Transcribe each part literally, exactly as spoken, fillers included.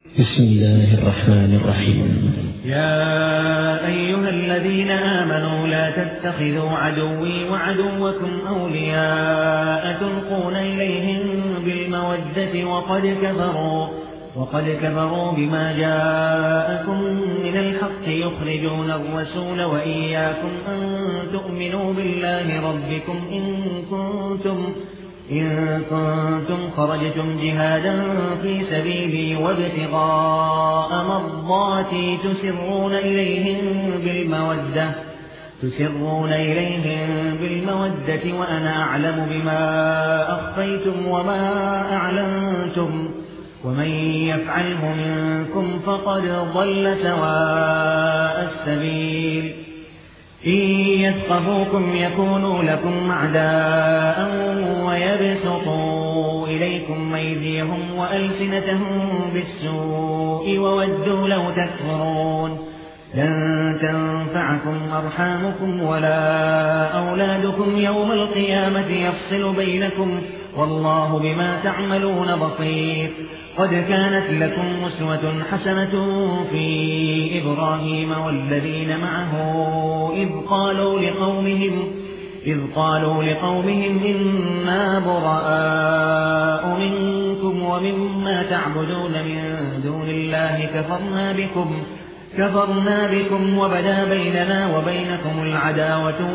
بسم الله الرحمن الرحيم. يا أيها الذين آمنوا لا تتخذوا عدوي وعدوكم أولياء تلقون إليهم بالمودة وقد كفروا وقد كفروا بما جاءكم من الحق يخرجون الرسول وإياكم أن تؤمنوا بالله ربكم إن كنتم إن كنتم خرجتم جهادا في سبيلي وابتغاء مرضاتي تسرون إليهم بالمودة تسرون إليهم بالمودة وأنا أعلم بما أخفيتم وما أعلنتم ومن يفعله منكم فقد ضل سواء السبيل إن يثقفوكم يكونوا لكم أعداء ويبسطوا إليكم أيديهم وألسنتهم بالسوء وودوا لو تكفرون لن تنفعكم أرحامكم ولا أولادكم يوم القيامة يفصل بينكم والله بما تعملون بصير. قد كانت لكم أسوة حسنة في إبراهيم والذين معه إذ قالوا لقومهم إذ قالوا لقومهم إنا براء منكم ومما تعبدون من دون الله كفرنا بكم كفرنا بكم وبدا بيننا وبينكم العداوة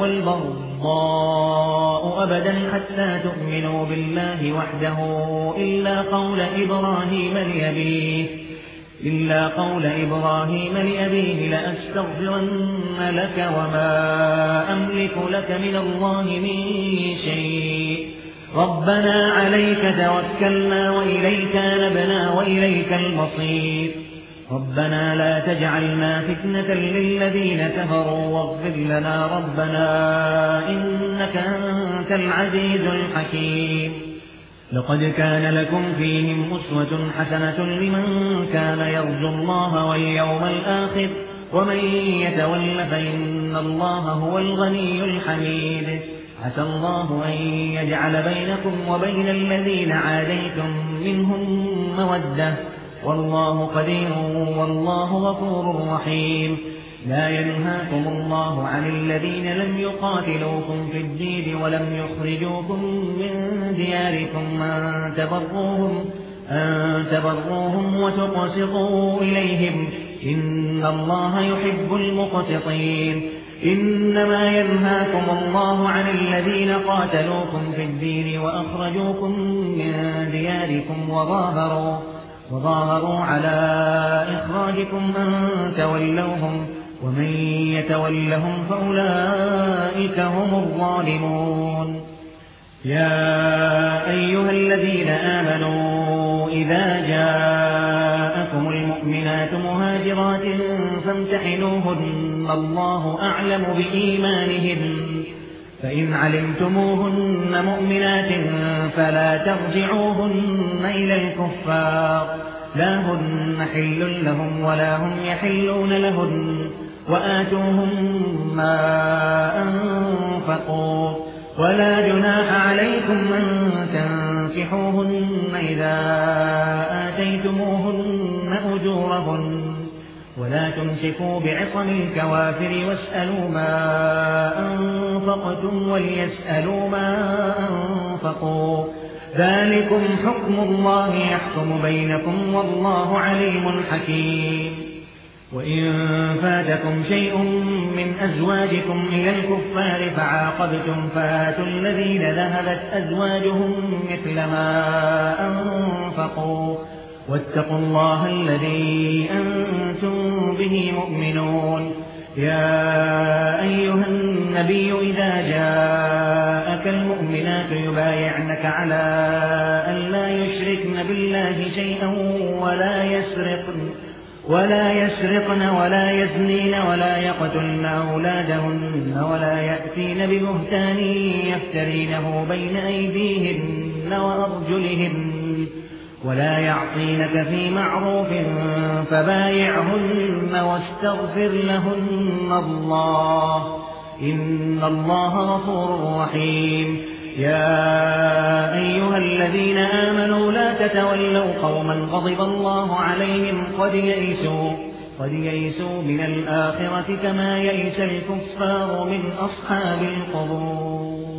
والبغضاء أبدا حتى تؤمنوا بالله وحده إلا قول إبراهيم لأبيه إلا قول إبراهيم لأبيه لأستغفرن لك وما أملك لك من الله من شيء ربنا عليك توكلنا وإليك نبنا وإليك المصير ربنا لا تجعلنا فتنة للذين كفروا واغفر لنا ربنا إنك أنت العزيز الحكيم. لقد كان لكم فيهم أسوة حسنة لمن كان يرجو الله واليوم الآخر ومن يتول فإن الله هو الغني الحميد. عسى الله أن يجعل بينكم وبين الذين عاديتم منهم مودة والله قدير والله غفور رحيم. لا ينهاكم الله عن الذين لم يقاتلوكم في الدين ولم يخرجوكم من دياركم أن تبروهم, أن تبروهم وتقسطوا إليهم إن الله يحب المقسطين. إنما ينهاكم الله عن الذين قاتلوكم في الدين وأخرجوكم من دياركم وظاهروا وظاهروا على إخراجكم أن تولوهم ومن يتولهم فأولئك هم الظالمون. يا أيها الذين آمنوا إذا جاءكم المؤمنات مهاجرات فامتحنوهن الله أعلم بإيمانهن فإن علمتموهن مؤمنات فلا ترجعوهن إلى الكفار لا هن حل لهم ولا هم يحلون لهن وآتوهم ما أنفقوا ولا جناح عليكم أن تنكحوهن إذا آتيتموهن أجورهن ولا تمسكوا بعصم الكوافر واسألوا ما أنفقتم وليسألوا ما أنفقوا ذلكم حكم الله يحكم بينكم والله عليم حكيم. وإن فاتكم شيء من أزواجكم إلى الكفار فعاقبتم فآتوا الذين ذهبت أزواجهم مثل ما أنفقوا واتقوا الله الذي أنتم به مؤمنون. يا أيها النبي إذا جاءك المؤمنات يبايعنك على أن لا يشركن بالله شيئا ولا يسرقن ولا يسرقن ولا يزنين ولا يقتلن أولادهن ولا يأتين ببهتان يفترينه بين أيديهن وأرجلهن ولا يعصينك في معروف فبايعهن واستغفر لهن الله إن الله غفور رحيم. يا أيها الذين آمنوا لا تتولوا قوما غضب الله عليهم قد يئسوا قد يئسوا من الآخرة كما يئس الكفار من أصحاب القبور.